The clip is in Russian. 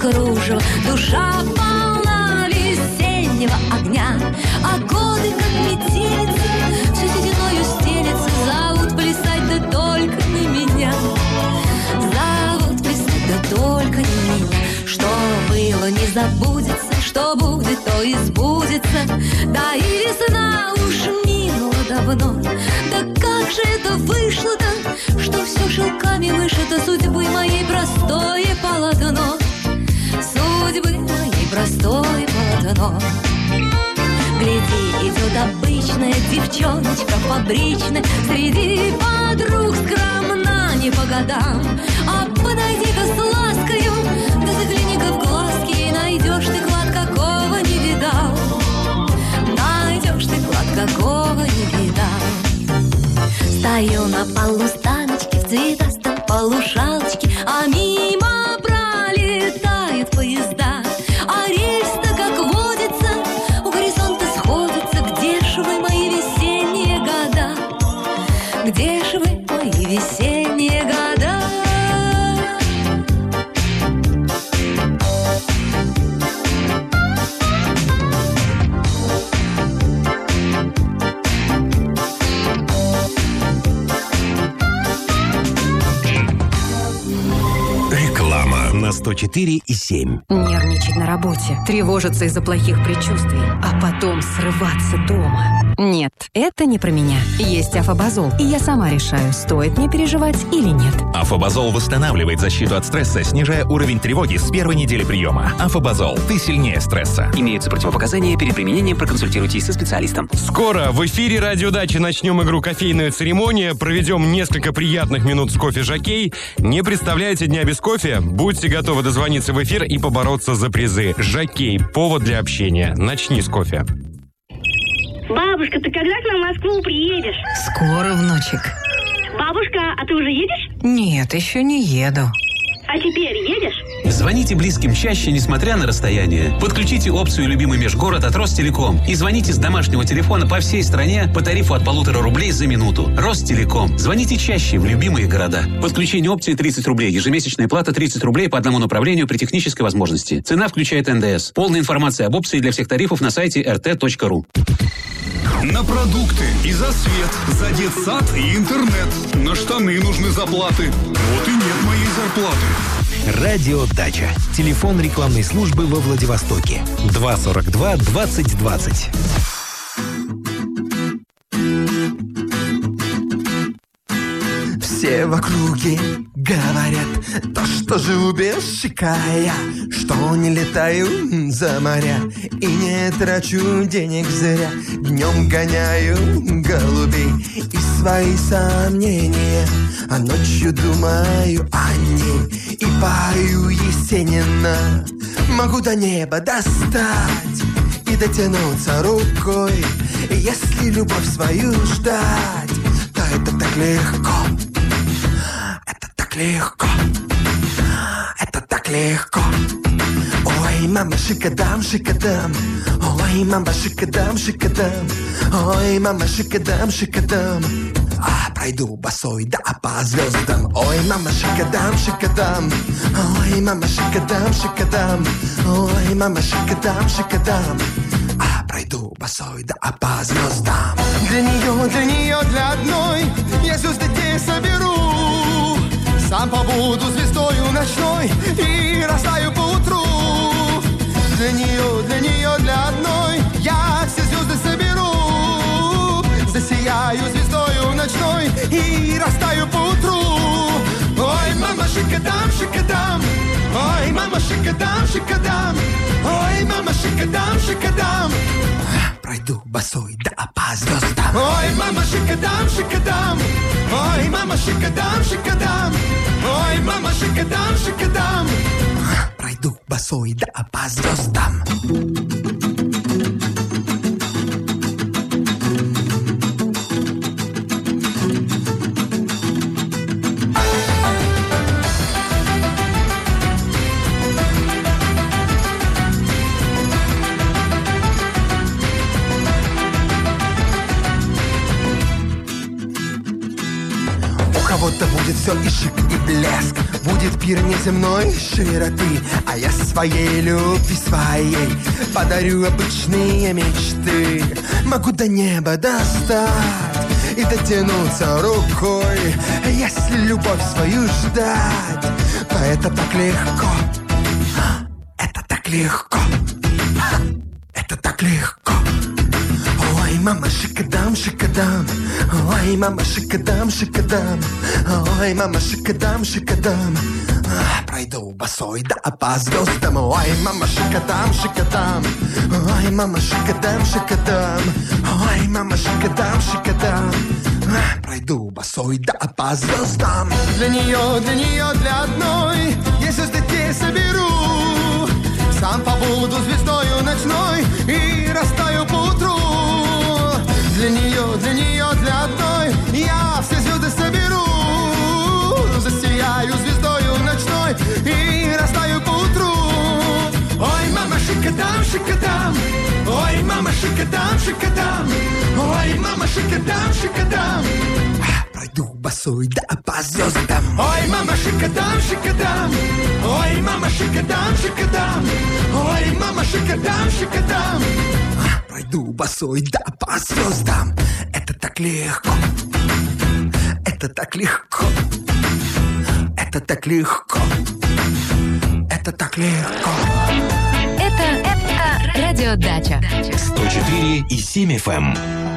кружево. Душа полна весеннего огня, а годы, как метелицы, все сединою стелется. Зовут плясать, да только не меня. Зовут плясать, да только не меня. Что было, не забудется, что будет, то и сбудется. Да и весна уж минула давно. Да как же это вышло-то, что все шелками вышито судьбы моей простое полотно. Судьбы моей простое полотно. Гляди, идет обычная девчоночка фабричная, среди подруг скромна не по годам. А подойди-ка с ласкою, да загляни-ка в глазки, и найдешь ты клад, какого не видал. Найдешь ты клад, какого не видал. Стою на полу станочки, в цветастом полушалочке, а мимо пролетают поезда. А рельс-то, как водится, у горизонта сходится. Где ж вы, мои весенние года? Где ж вы, мои весенние года? На 104,7. Нервничать на работе, тревожиться из-за плохих предчувствий, а потом срываться дома. Нет, это не про меня. Есть Афобазол, и я сама решаю, стоит мне переживать или нет. Афобазол восстанавливает защиту от стресса, снижая уровень тревоги с первой недели приема. Афобазол. Ты сильнее стресса. Имеются противопоказания. Перед применением проконсультируйтесь со специалистом. Скоро в эфире «Радиодачи» начнем игру «Кофейная церемония». Проведем несколько приятных минут с кофе «Жокей». Не представляете дня без кофе? Будьте готовы дозвониться в эфир и побороться за призы. «Жокей» – повод для общения. Начни с кофе. Бабушка, ты когда к нам в Москву приедешь? Скоро, внучек. Бабушка, а ты уже едешь? Нет, еще не еду. А теперь едешь? Звоните близким чаще, несмотря на расстояние. Подключите опцию «Любимый межгород» от Ростелеком и звоните с домашнего телефона по всей стране по тарифу от 1,5 рублей за минуту. Ростелеком. Звоните чаще в любимые города. Подключение опции 30 рублей. Ежемесячная плата 30 рублей по одному направлению при технической возможности. Цена включает НДС. Полная информация об опции для всех тарифов на сайте rt.ru. На продукты и за свет, за детсад и интернет. На штаны нужны заплаты. Вот и нет моей зарплаты. Радиодача. Телефон рекламной службы во Владивостоке. 242 20 20. Все в округе говорят, то, что жубешика я, что не летаю за моря и не трачу денег зря. Днем гоняю голубей и свои сомнения, а ночью думаю о ней и пою Есенина. Могу до неба достать и дотянуться рукой, и если любовь свою ждать, то это так легко. Легко, это так легко. Ой, мама, шикадам, шикадам. Ой, мама, шикадам, шикадам. Ой, мама, шикадам, шикадам. А пройду босой, да по звездам. Ой, мама, шикадам, шикадам. Ой, мама, шикадам, шикадам. Ой, мама, шикадам, шикадам. А пройду босой, да по звездам. Для нее, для одной я звезды те соберу. Сам побуду звездою ночной и растаю поутру. Для нее, для одной я все звезды соберу. Засияю звездою ночной и растаю поутру. Ой, мама, шикадам, шикадам. Ой, мама, шикадам, шикадам. Ой, мама, шикадам, шикадам. Пройду босой, да по звездам. Ой, мама, шикадам, шикадам. Ой, мама, шикадам, шикадам. Ой, мама, шикадам, шикадам. Пройду босой, да по звездам. кого-то будет все и шик, и блеск. Будет пир неземной широты, а я своей любви своей подарю обычные мечты. Могу до неба достать и дотянуться рукой. Если любовь свою ждать, то это так легко. Это так легко. Это так легко. Ой, мама, шикадам, шикадам. Ой, мама, шикадам, шикадам. Ой, мама, шикадам, шикадам. Пройду босой, да, по звездам. Ой, мама, шикадам, шикадам. Ой, мама, шикадам, шикадам. Ой, мама, шикадам, шикадам. Пройду босой, да, по звездам. Для нее, для одной я звезды те соберу. Сам побуду звездою ночной и растаю поутру. Для нее, для одной я все звезды соберу. Засияю звездою ночной и растаю поутру. Ой, мама, шикадам, шикадам. Ой, мама, шикадам, шикадам. Ой, мама, шикадам, шикадам. Пройду босой, да, по звездам. Ой, мама, шикадам, шикадам. Ой, мама, шикадам, шикадам. Ой, мама, шикадам, шикадам. Пройду босой, да, по звездам. Это так легко. Это так легко. Это так легко. Это так легко. Это радиодача. 104,7 FM.